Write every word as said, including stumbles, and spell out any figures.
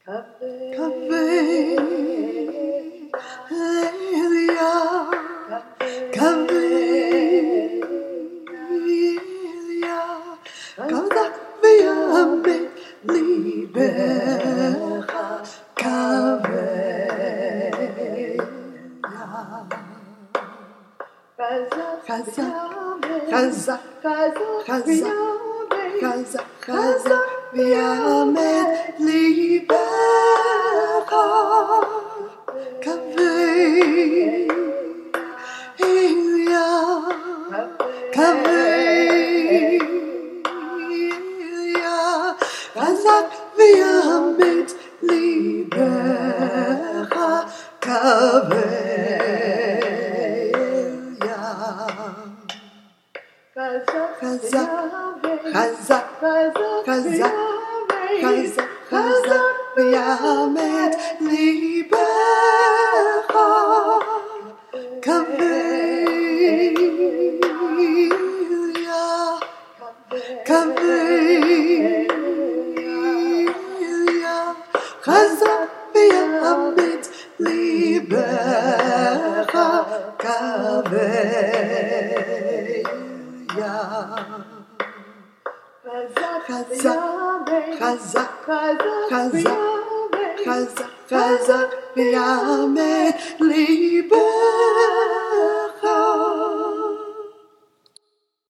Kavelia, Kavelia, Kavda v'yamet libecha, Kavelia. Chazak, chazak, chazak, chazak, chazak, v'yamet libecha, Kavelia, Kavelia, chazak v'yamet libecha, Kavelia. Chazak, chazak, chazak, chazak, chazak, v'yamet libecha, Kavelia, Kavelia, chazak v'yamet libecha, Kavelia. Chazak, chazak, chazak, chazak, chazak, v'yamet libecha.